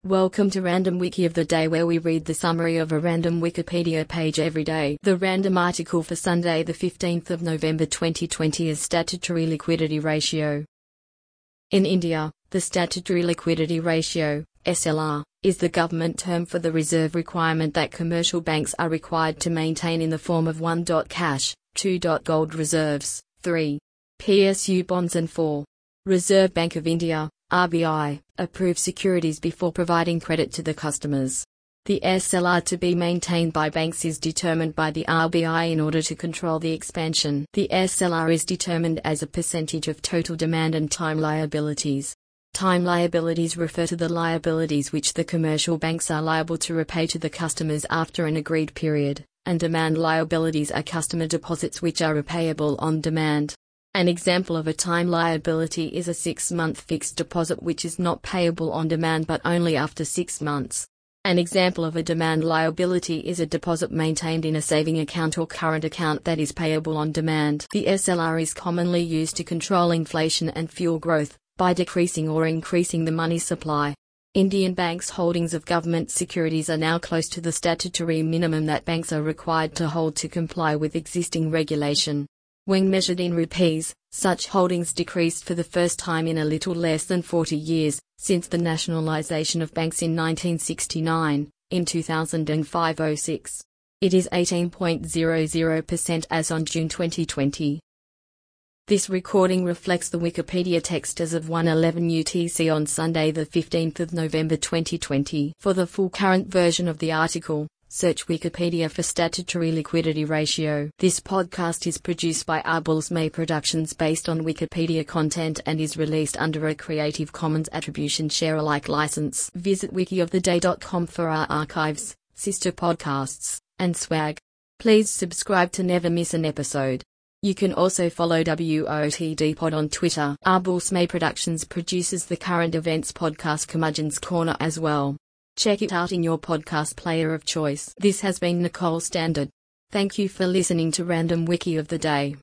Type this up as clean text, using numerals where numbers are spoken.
Welcome to Random Wiki of the Day, where we read the summary of a random Wikipedia page every day. The random article for Sunday the 15th of November 2020 is Statutory Liquidity Ratio. In India, the Statutory Liquidity Ratio, SLR, is the government term for the reserve requirement that commercial banks are required to maintain in the form of 1. Cash, 2. Gold reserves, 3. PSU bonds and 4. Reserve Bank of India, RBI, approve securities before providing credit to the customers. The SLR to be maintained by banks is determined by the RBI in order to control the expansion. The SLR is determined as a percentage of total demand and time liabilities. Time liabilities refer to the liabilities which the commercial banks are liable to repay to the customers after an agreed period, and demand liabilities are customer deposits which are repayable on demand. An example of a time liability is a 6-month fixed deposit which is not payable on demand but only after 6 months. An example of a demand liability is a deposit maintained in a saving account or current account that is payable on demand. The SLR is commonly used to control inflation and fuel growth, by decreasing or increasing the money supply. Indian banks' holdings of government securities are now close to the statutory minimum that banks are required to hold to comply with existing regulation. When measured in rupees, such holdings decreased for the first time in a little less than 40 years, since the nationalisation of banks in 1969, in 2005-06. It is 18.00% as on June 2020. This recording reflects the Wikipedia text as of 1:11 UTC on Sunday the 15th of November 2020. For the full current version of the article, search Wikipedia for Statutory Liquidity Ratio. This podcast is produced by Arbels May Productions based on Wikipedia content and is released under a Creative Commons Attribution Share Alike license. Visit wikioftheday.com for our archives, sister podcasts, and swag. Please subscribe to never miss an episode. You can also follow WOTD Pod on Twitter. Arbels May Productions produces the current events podcast Curmudgeon's Corner as well. Check it out in your podcast player of choice. This has been Nicole Standard. Thank you for listening to Random Wiki of the Day.